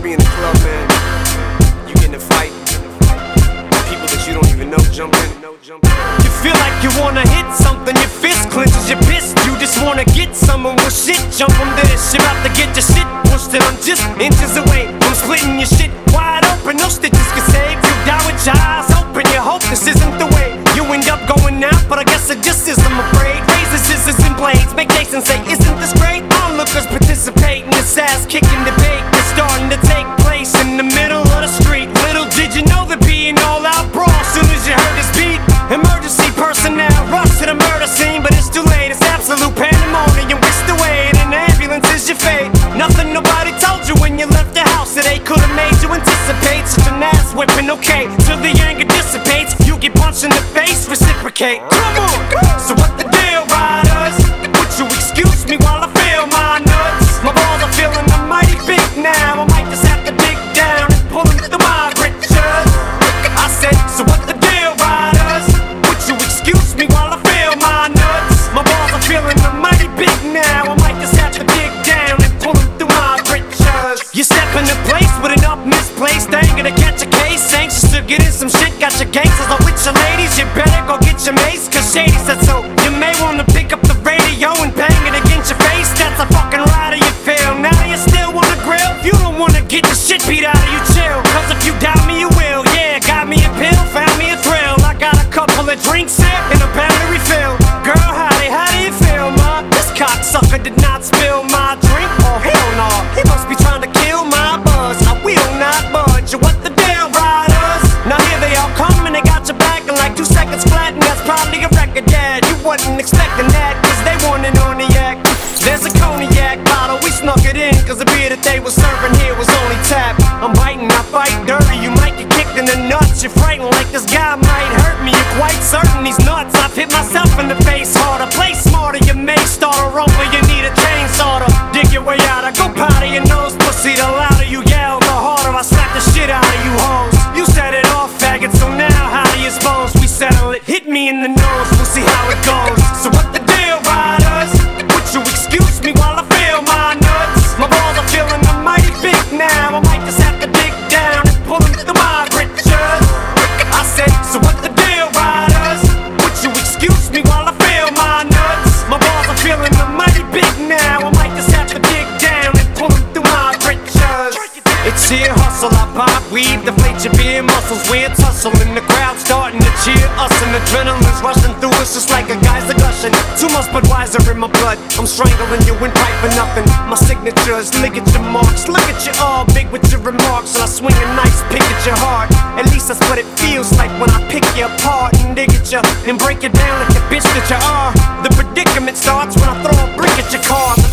be in the club, man. You get in a fight, people that you don't even know jump in. You feel like you wanna hit something, your fist clenches, you're pissed. You just wanna get someone with shit. Jump on this, you're about to get your shit pushed, and I'm just inches away from splitting your shit wide open. No stitches can save you. Die with your eyes open. You hope this isn't the way you end up going out, but I guess it just is. I'm afraid. Razor, scissors, and blades make Jason say, "Isn't this great?" Onlookers participate in this ass-kicking debate that's starting to take place in the middle of the street. Little did you know there'd be an all-out brawl soon as you heard this beat. Emergency personnel rush to the murder scene, but it's too late. It's absolute pandemonium. Whisked away in an ambulance is your fate. Nothing nobody told you when you left the house that they could've made you anticipate such an ass whipping. Okay, till the anger dissipates, you get punched in the face, reciprocate. Come on, so what the deal, riders? Would you excuse me while I feel my nuts? My balls are feeling mighty big now. I might just have to dig down and pull them through my britches. I said, so what the deal, riders? Would you excuse me while I feel my nuts? My balls are feeling mighty big now. I might just have to dig down and pull them through my britches. You step into place with an up misplaced anger to catch a case. Anxious to get in some shit, got your gangsters all with your ladies. You better go get your mace, cause Shady said so. You may wanna pick up the radio and bang it against your face. That's a fucking rider you feel. Now you still wanna grill? If you don't wanna get the shit beat out of you, chill. Cause if you doubt me, you will. Yeah, got me a pill, found me a thrill. I got a couple of drinks here and a pound to refill. Girl, how do you feel, ma? This cocksucker did not spill my drink. Oh, hell no. He must be trying to kill my buzz. I will not budge. What the deal, riders? Now here they all come and they got your back in like 2 seconds flat, and that's probably a record, yeah. You wasn't expecting that, cause they wanted on the act. There's a cognac bottle, we snuck it in, cause the beer that they were serving here was only tap. I'm biting, I fight dirty, you might get kicked in the nuts. You're frightened like this guy might hurt me, you're quite certain he's nuts. I've hit myself in the face harder, play smarter, you may start a rumble, you need a chainsaw to dig your way out of. Go powder your nose, pussy, the louder you yell, the harder I slap the shit out of you hoes. You set it off, faggot, so now how do you suppose we settle it? Hit me in the nose, we'll see how it goes. So what the deal, riders? Would you excuse me while I feel my nuts? My balls are feeling mighty big now. I might just have to dig down and pull them through my britches. I said, so what the deal, riders? Would you excuse me while I feel my nuts? My balls are feeling mighty big now. I might just have to dig down and pull them through my britches. It's sheer hustle, I pop weed, deflate your beer muscles. We're tussling, the crowd starting to cheer us, and adrenaline's rushing through us just like a geyser gushing. Too much Budweiser in my blood, I'm strangling you in pipe for nothing. My signature is lick at your marks, look at you all big with your remarks, and I swing a nice pick at your heart. At least that's what it feels like when I pick you apart and dig at you and break you down like the bitch that you are. The predicament starts when I throw a brick at your car.